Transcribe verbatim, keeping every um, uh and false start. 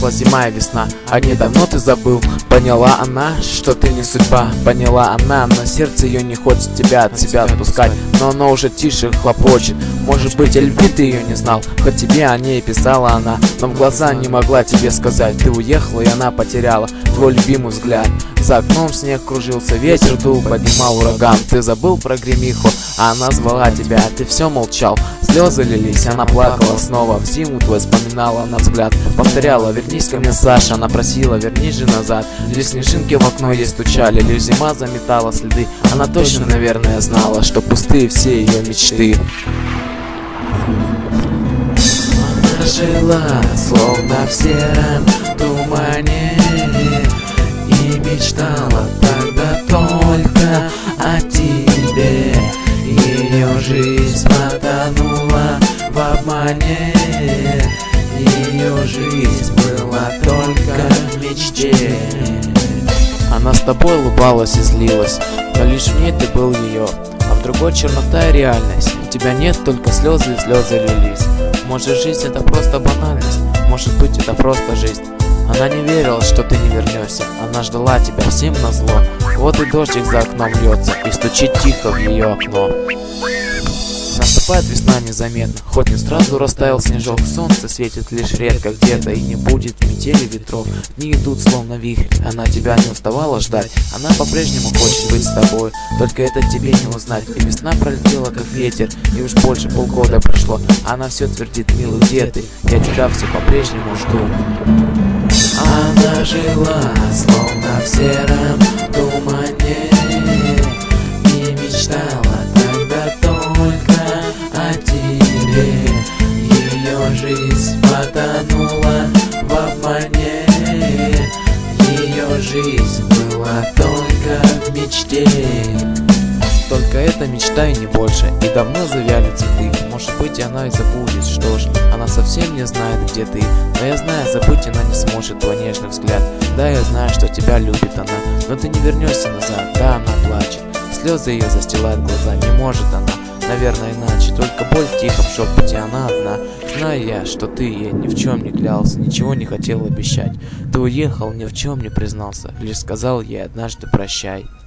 прошла зима и весна, а недавно ты забыл. Поняла она, что ты не судьба. Поняла она, но сердце ее не хочет тебя от себя отпускать. Но оно уже тише хлопочет. Может быть, о любви ты ее не знал, хоть тебе о ней писала она, но в глаза не могла тебе сказать. Ты уехала, и она потеряла твой любимый взгляд. За окном снег кружился, ветер дул, поднимал ураган. Ты забыл про гремиху, а она звала тебя, а ты все молчал. Слезы лились, она плакала снова. В зиму твой вспоминала на взгляд. Повторяла: вернись ко мне, Саша. Она просила: вернись же назад. Лишь снежинки в окно ей стучали, лишь зима заметала следы. Она точно, наверное, знала, что пустые все ее мечты. Она жила, словно в сером тумане, и мечтала тогда только о тебе. Ее жизнь потонула в обмане, ее жизнь была только в мечте. Она с тобой улыбалась и злилась, но лишь в ней ты был ее, а в другой чернота и реальность. У тебя нет, только слезы, и слезы лились. Может, жизнь это просто банальность, может быть, это просто жизнь. Она не верила, что ты не вернешься, она ждала тебя всем назло. Вот и дождик за окном льется и стучит тихо в ее окно. Наступает весна незаметно, хоть не сразу растаял снежок. Солнце светит лишь редко где-то, и не будет метели ветров. Дни идут словно вихрь, она тебя не уставала ждать. Она по-прежнему хочет быть с тобой, только это тебе не узнать. И весна пролетела как ветер, и уж больше полгода прошло. Она все твердит: милый, где ты? Я тебя все по-прежнему жду. Она жила, словно в сером тумане, и мечтала тогда только о тебе. Ее жизнь потонула в обмане, ее жизнь была только в мечте. Только эта мечта и не больше, и давно завяли цветы. Может быть, и она и забудет, что ж, она совсем не знает, где ты. Но я знаю, забыть она не сможет твой нежный взгляд. Да, я знаю, что тебя любит она, но ты не вернешься назад. Да, она плачет, слезы ее застилают глаза. Не может она, наверное, иначе, только боль в тихом шепоте, она одна. Знаю я, что ты ей ни в чем не клялся, ничего не хотел обещать. Ты уехал, ни в чем не признался, лишь сказал ей однажды прощай.